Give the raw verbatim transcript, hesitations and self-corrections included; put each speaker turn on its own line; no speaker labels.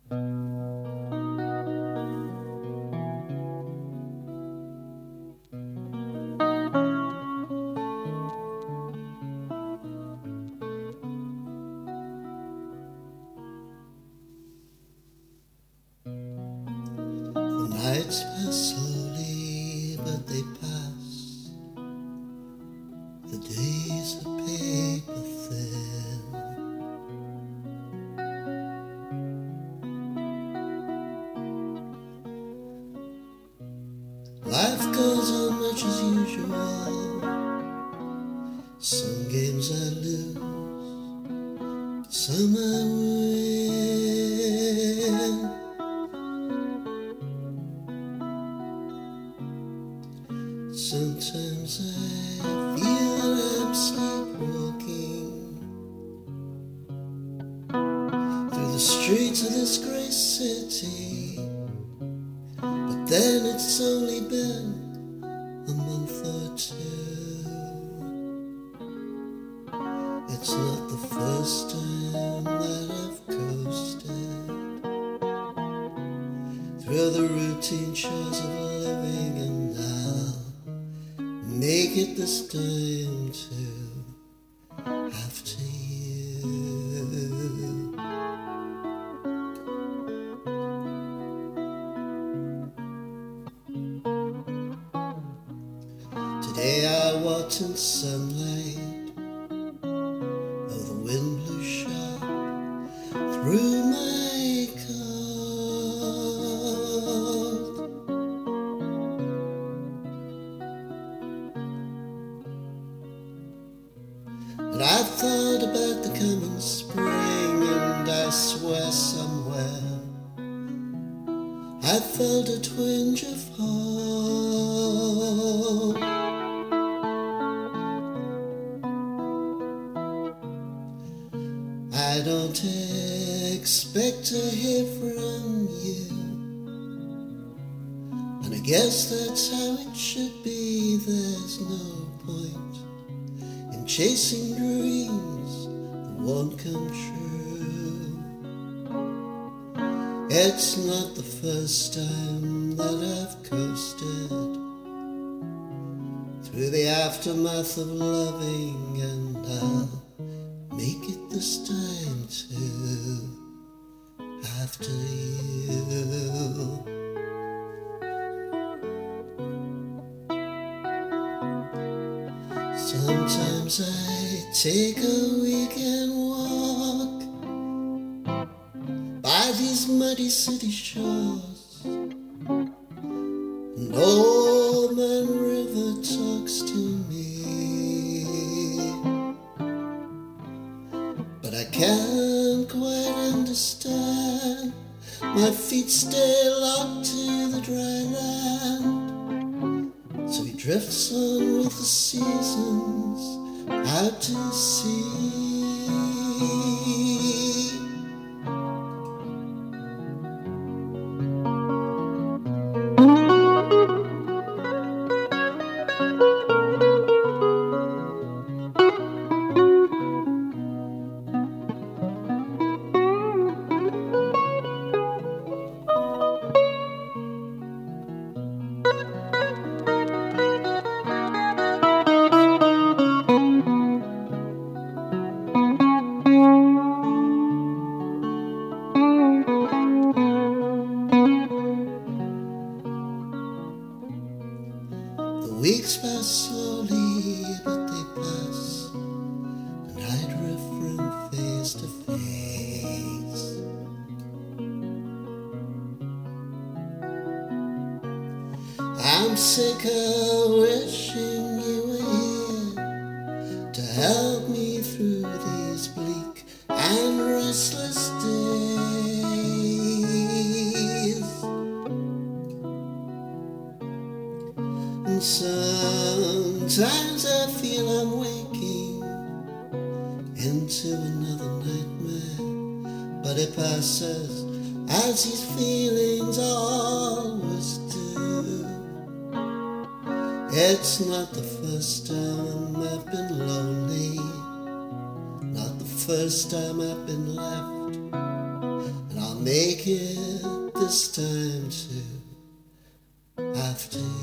Nights pass slowly, but they pass. The days are paper thin. Life goes on much as usual. Some games I lose, some I win. Sometimes I feel that I'm sleepwalking through the streets of this great city, but then it's only been a month or two. It's not the first time that I've coasted through the routine chores of living, and I'll make it this time to after you. Today I walked in sunlight, though the wind blew sharp through my coat. And I thought about the coming spring, and I swear somewhere I felt a twinge of hope. I don't expect to hear from you, and I guess that's how it should be. There's no point in chasing dreams that won't come true. It's not the first time that I've coasted through the aftermath of loving, and I'll make it this time to after you. Sometimes I take a weekend walk by these muddy city shores, and Old Man River talks to me, but I can't quite understand. My feet stay locked to the dry land, so he drifts on with the seasons out to sea. The weeks pass slowly, but they pass, and I drift from face to face. I'm sick of wishing you were here to help me through these bleak and restless days. And sometimes I feel I'm waking into another nightmare, but it passes as these feelings always do. It's not the first time I've been lonely, not the first time I've been left, and I'll I'll make it this time too. Have to.